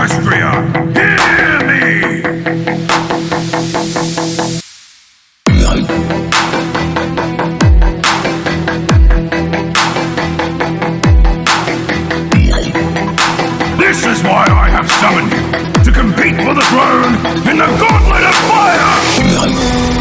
Equestria, hear me! This is why I have summoned you, to compete for the throne in the Gauntlet of Fire!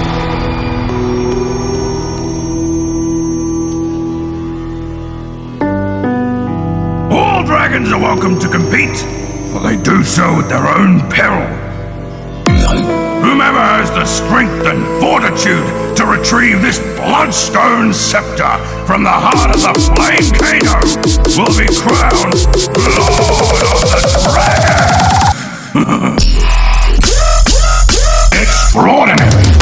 All dragons are welcome to compete, for they do so at their own peril. Whomever has the strength and fortitude to retrieve this bloodstone scepter from the heart of the Flame Kano will be crowned Lord of the Dragon! Extraordinary!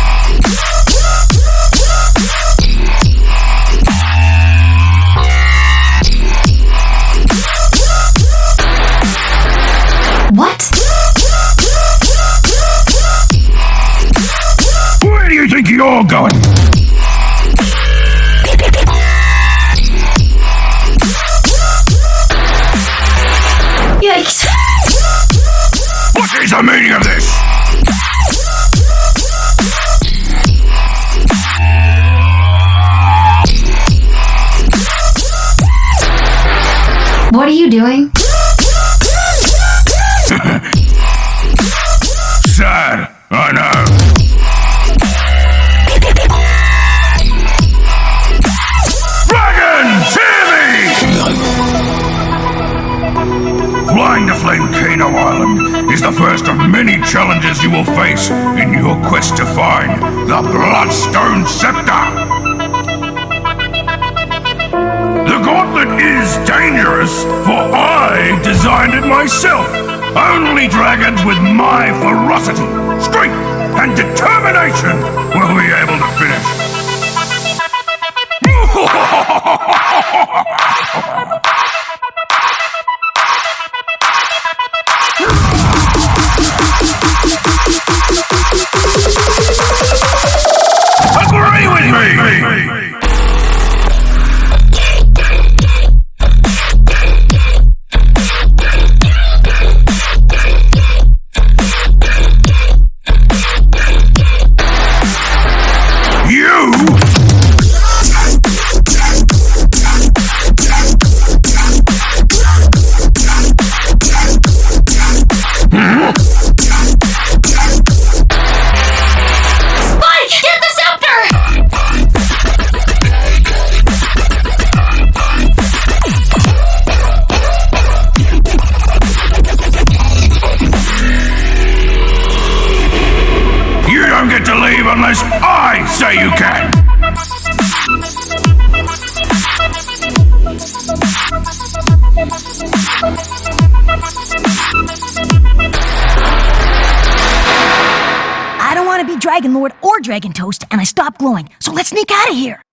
What? Where do you think you're going? Yikes! What is the meaning of this? What are you doing? Sad, I know. Dragons, hear me! Flying to Flame Kano Island is the first of many challenges you will face in your quest to find the Bloodstone Scepter. The gauntlet is dangerous, for I designed it myself. Only dragons with my ferocity, strength, and determination will be able to finish. Agree with me! Unless I say you can! I don't want to be Dragon Lord or Dragon Toast, and I stopped glowing, so let's sneak out of here!